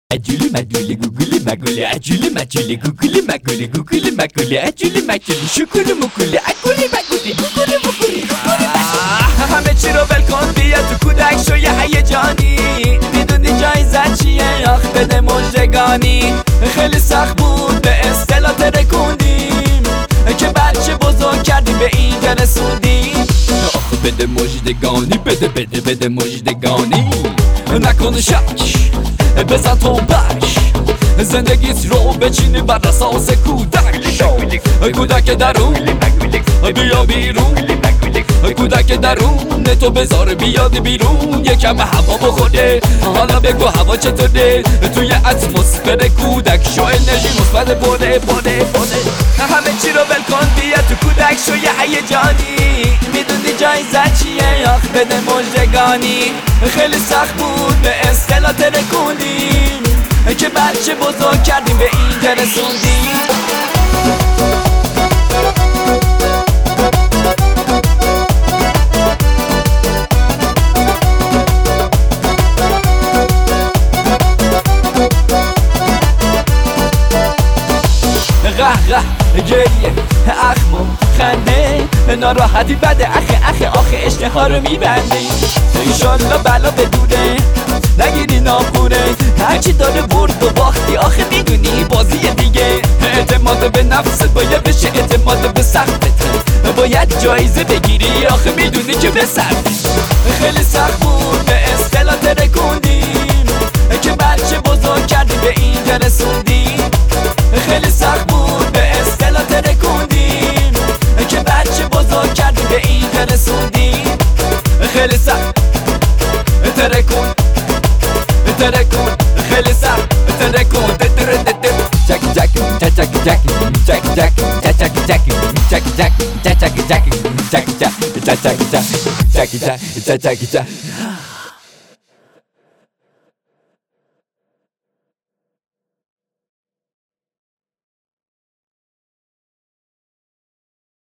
عجولی مجولی گوگلی مگولی عجولی مجولی گوگلی مگولی گوگلی مگولی عجولی مجولی شکولی مگولی عگولی مگولی گوگلی مگولی همه چی رو ول کن بیا تو کودک شو یه هیجانی میدونی جایزت چیه آخ بده مژدگانی خیلی سخت بود به اصطلاح ترکوندیم که بچه بزرگ کردیم به اینجا رسوندیم آخ بده مژدگانی بده مژدگانی نکن شک بزن تنبک زندگیت رو بچینی بر اساس کودک درون بیا بیرون کودک درون تو بذار بیاد بیرون یکم هوا بخوره حالا بگو هوا چطوره توی اتمسفر کودک شو انرژی مثبت بره همه چی رو ول کن بیا تو کودک شو یه هیجانی میدونی جایزت چیه آخ بده مژدگانی خیلی سخت بود به اصطلاح ترکوندیم که بچه بزرگ کردیم به اینجا رسوندیم قهقه گریه اخمو خنده ناراحتی بده آخه اشتها رو میبنده انشالله بلا بدونه نگیری ناپوره هرچی داره برد و باختی آخه میدونی بازی دیگه اعتماد به نفست باید بشه اعتماد به سختت باید جایزه بگیری آخه میدونی که به سخت خیلی سخت بود به اصطلاح ترکوندیم که بچه بزرگ کردی به اینجا رسوندیم خیلی سخت بود به اصطلاح ترکوندیم که بچه بزرگ کردی به اینجا رسوندیم خیلی سخت ترکون خیلی سخت ترکون جک